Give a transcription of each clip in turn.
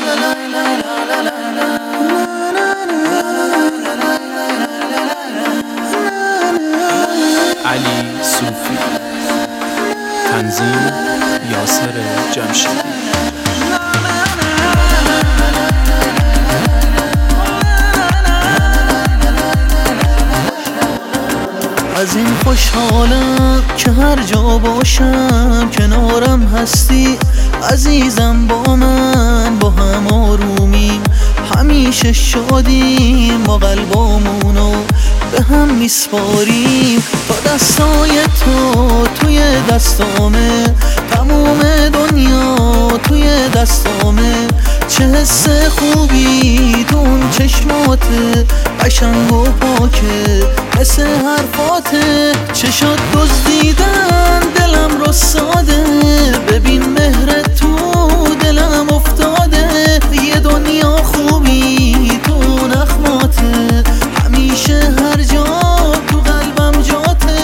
علی صوفی، تنظیم یاسر جمشیدی. از این خوشحالم که هر جا باشم کنارم هستی عزیزم، با من با هم آرومیم، همیشه شادیم، ما قلبامونو به هم میسپاریم. تا دستای تو توی دستامه، تموم دنیا توی دستامه، چه حس خوبی تو اون چشماته، قشنگ و پاکه مثل حرفاته. چشات دزدیدن دلم رو ساده، ببین مهر تو دلم افتاده. یه دنیا خوبی تو نخماته، همیشه هر جا تو قلبم جاته.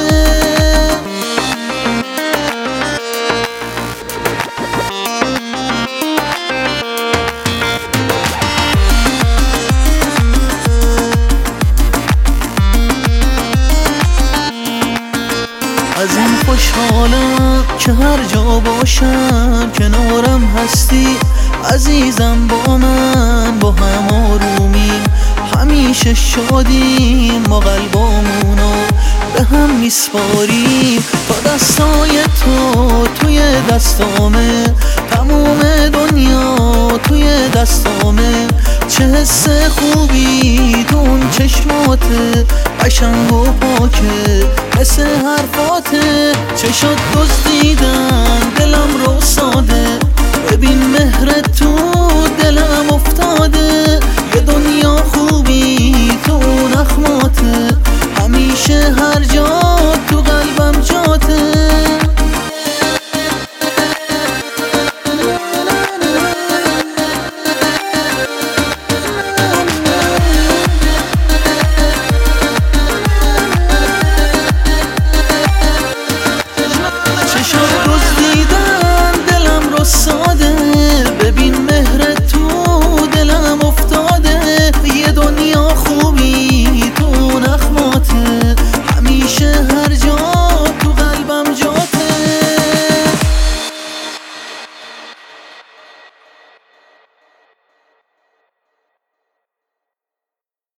از این خوشحالم که هر جا باشم کنارم هستی عزیزم، با من با هم آرومیم، همیشه شادیم، ما قلبامونو به هم میسپاریم. تا دستای تو توی دستامه، تموم دنیا توی دستامه، چه حس خوبی تو اون چشماته، قشنگ و پاکه مثل حرفاته. چشات دزدیدن دلم رو ساده، ببین مهر تو